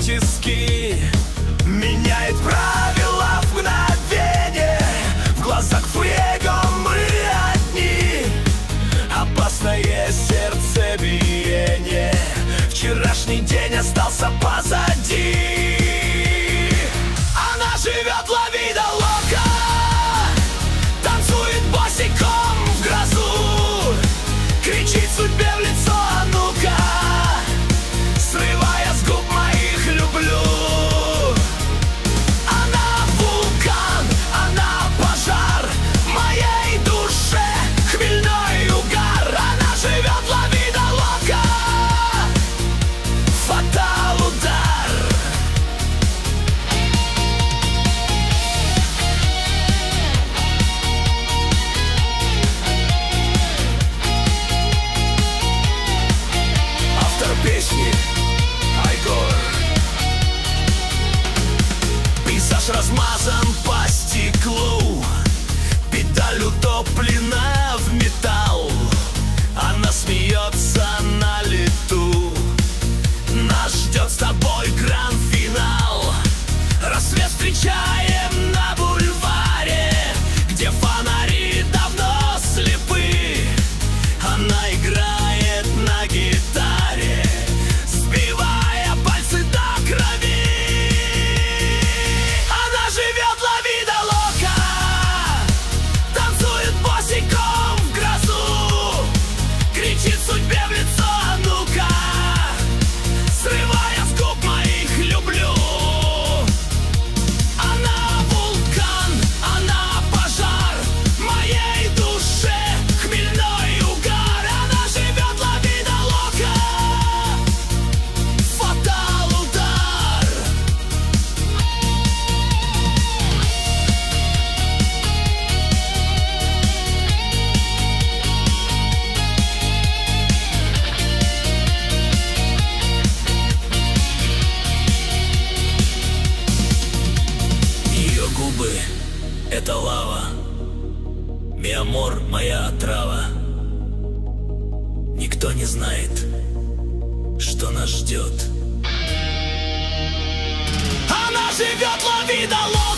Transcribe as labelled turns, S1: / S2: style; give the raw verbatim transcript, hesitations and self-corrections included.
S1: автоматически меняет правила в мгновение. В глазах фуего мы одни, опасное сердцебиение. Вчерашний день остался позади. Она живет ла вида лока, танцует босиком в грозу, кричит судьбе в лицо: а ну-ка, срывая с губ моих люблю. Она вулкан, она пожар, моей душе хмельной угар. Она живет ла вида лока, фатал удар. Песни Айгор. Пейзаж размазан по стеклу, педаль утоплена в металл. Она смеется на лету. Нас ждет с тобой гранд-финал. Рассвет встречаем на бульваре, где фонари давно слепы. Она играет на гитаре, сбивая пальцы до крови. Она живет ла вида лока, танцует босиком в грозу, кричит судьбе в лицо: а ну-ка, срывая с губ моих люблю. Она вулкан, она пожар, моей душе хмельной угар. Она живет ла вида лока, фатал удар. Ее губы — это лава, ми амор — моя отрава. Никто не знает, что нас ждет. Она живет ла вида лока.